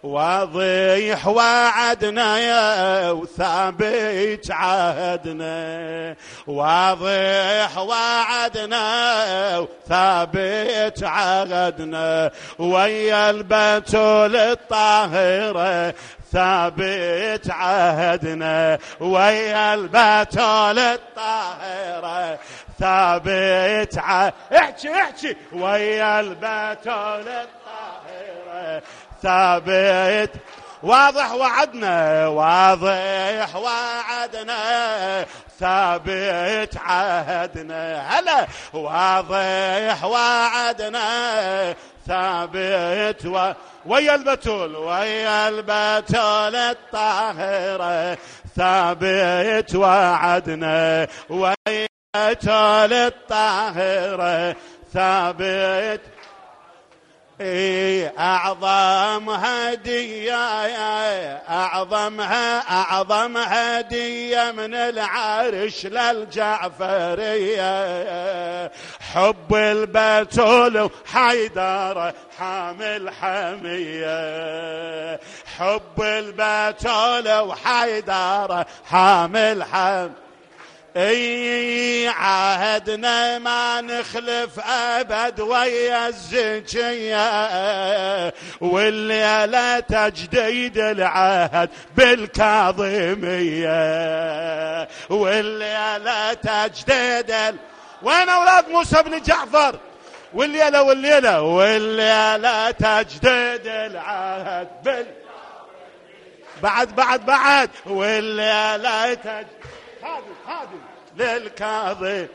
واضح وعدنا يا وثابت عهدنا، واضح وعدنا وثابت عهدنا، ويا البتول الطاهرة ثابت عهدنا، ويا البتول الطاهرة ثابت احكي ويا البتول الطاهرة ثابت. واضح وعدنا، واضح وعدنا ثابت عهدنا، هلا واضح وعدنا ثابت ويا البتول، ويا البتول الطاهرة ثابت وعدنا، ويا البتول الطاهرة ثابت. أعظم هدية، أعظم هدية من العرش للجعفرية، حب البتول وحيدر حامل حمية، حب البتول وحيدر حامل حمية. عهدنا ما نخلف أبد ويا الزكية، والليلة تجديد العهد بالكاظمية، والليلة تجديد وين أولاد موسى بن جعفر؟ والليلة تجديد العهد بعد والليلة تجديد خادم للكاظم.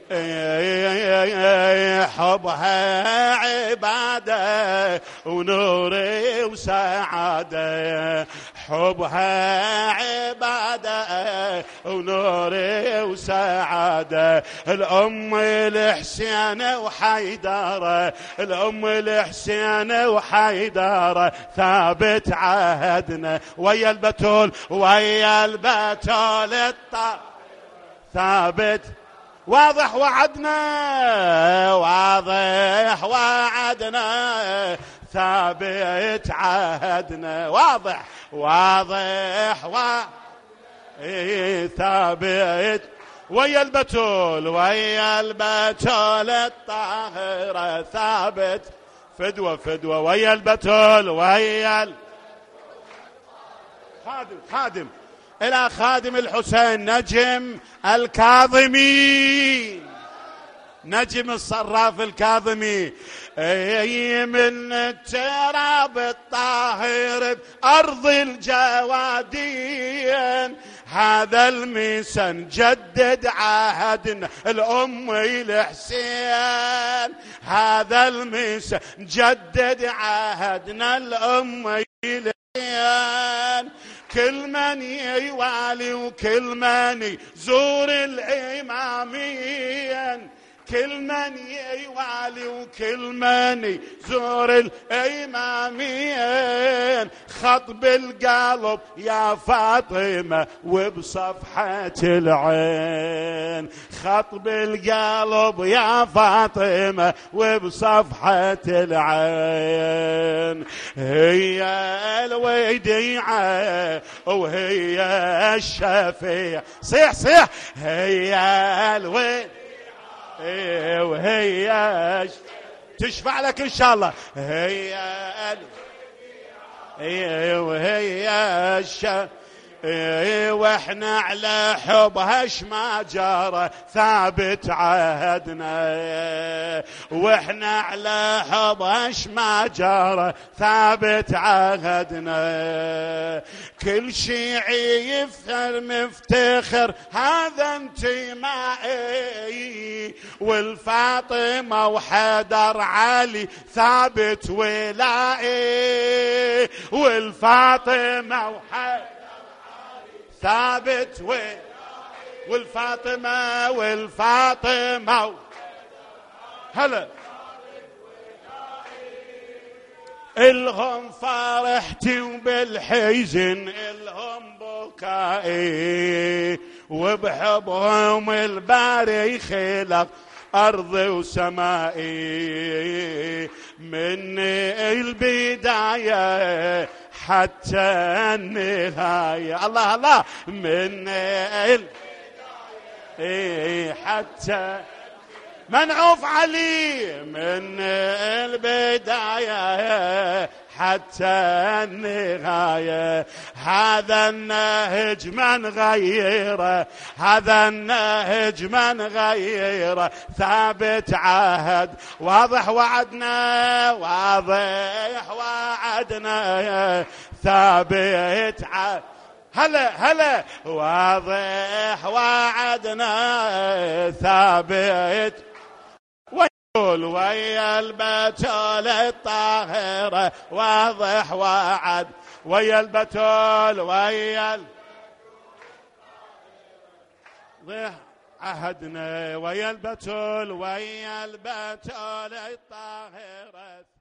حبها عبادة ونوري وسعادة، حبها عبادة ونوري وسعادة، الأم الحسين وحيدارة، الأم الحسين وحيدارة ثابت عهدنا، ويا البتول ويا البتول ثابت. واضح وعدنا، واضح وعدنا ثابت عهدنا، واضح ثابت ويا البتول، ويا البتول الطاهرة ثابت. فدوة ويا البتول ويا خادم إلى خادم الحسين نجم الكاظمي، نجم الصراف الكاظمي، من التراب الطاهر بأرض الجوادين، هذا الميسن جدد عهدنا الأم الحسين، هذا الميسن جدد عهدنا الأم الحسين، كل من يوالي وكل من يزور الإمامين، كل من يوالي وكل من يزور الإمامين، خطب القلب يا فاطمة وبصفحة العين، خطب القلب يا فاطمة وبصفحة العين، هي الوديعة وهي الشفيع، صيح هي الوديعة وهي تشفع لك إن شاء الله، هي وهي واحنا على حبها ما جرى ثابت عهدنا، واحنا على حبها ما جرى ثابت عهدنا، كل شيعي يفخر مفتخر هذا انتمائي، والفاطمة وحيدر علي ثابت ولائي، والفاطمة وحيدر ثابت والفاطمة هلا الهم فرحتي وبالحزن الهم بكائي، وبحبهم الباري خلق أرضي وسمائي، من البداية حتى النهاية. الله الله من حتى منعوف علي من البداية حتى النهاية. هذا النهج من غيره، هذا النهج من غيره، ثابت عهد واضح وعدنا، واضح وعدنا ثابت عهد. هلا هلا واضح وعدنا ثابت. ويقول ويا البتول الطاهرة واضح وعد، ويا البتول ويا عهدنا، ويا البتول ويا البتول الطاهرة.